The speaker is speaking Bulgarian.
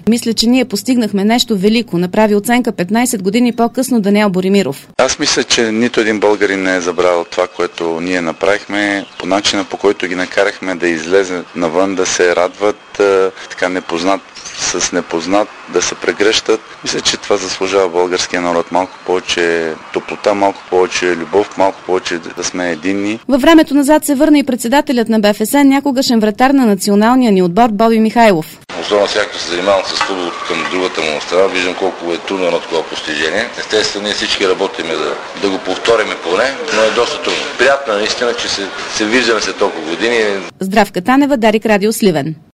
Мисля, че ние постигнахме нещо велико. Направи оценка 15 години по-късно Даниел Боримиров. Аз мисля, че нито един българин не е забравил това, което ние направихме, по начина, по който ги накарахме да излезе навън, да се радват, така непознат с непознат, да се прегръщат. Мисля, че това заслужава българския народ. Малко повече топлота, малко повече любов, малко повече да сме единни. Във времето назад се върна и председателят на БФС, някогашен вратар на националния ни отбор Боби Михайлов. Особено сега, като се занимавам с футбол към другата му страна, виждам колко е трудно едно такова постижение. Естествено, ние всички работиме да го повториме поне, но е доста трудно. Приятно е наистина, че се виждаме след толкова години. Здравка Танева, Дарик, Радио Сливен.